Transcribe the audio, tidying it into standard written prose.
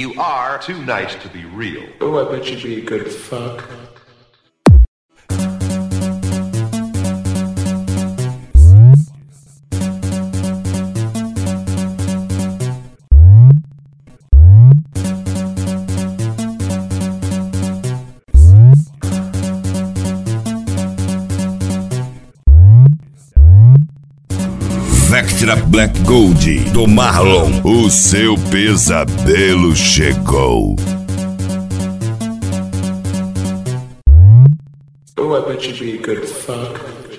You are too nice to be real. Oh, I bet you'd be a good fuck. Vectra Black Gold do Marlon, o seu pesadelo chegou. Oh, I bet you'd be a good fuck.